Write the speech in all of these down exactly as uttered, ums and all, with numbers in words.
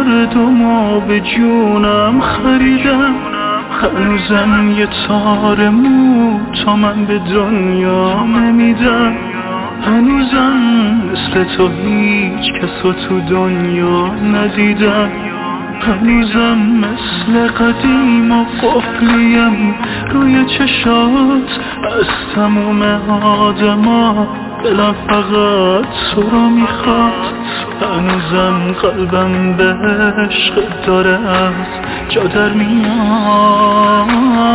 مردمو به جونم خریدم، هنوزم یه تار مو تا من به دنیا نمیدم، هنوزم مثل تو هیچ کسو تو دنیا ندیدم، هنوزم مثل قدیم و قفلیم روی چشات، از تموم آدما دلم فقط تو رو میخواد، هنوزم قلبم به عشق داره از جا در میاد.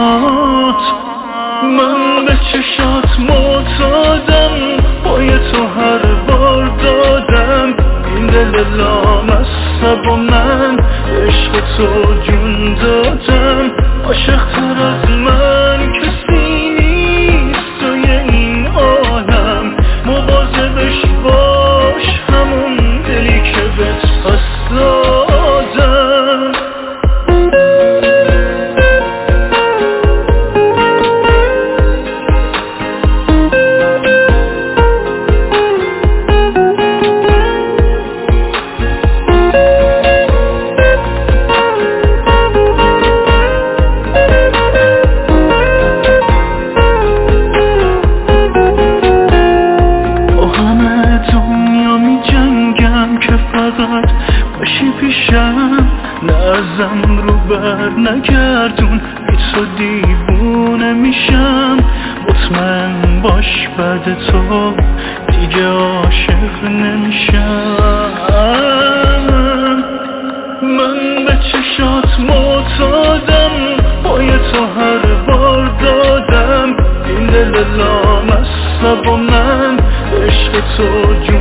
من به چشات معتادم، پای تو هر بار دادم، این دل لامصب و من عشق تو جون دادم، عاشق تر از من کسی نیست توی این عالم، مواظبش باش همون دلی که بهت پس دادم. باشی پیشم نه ازم رو بر نگردون، بی تو دیوونه میشم، مطمئن باش بعد تو دیگه عاشق نمیشم. من به چشات معتادم، پای تو هر بار دادم، این دل لامصب و من عشق تو جون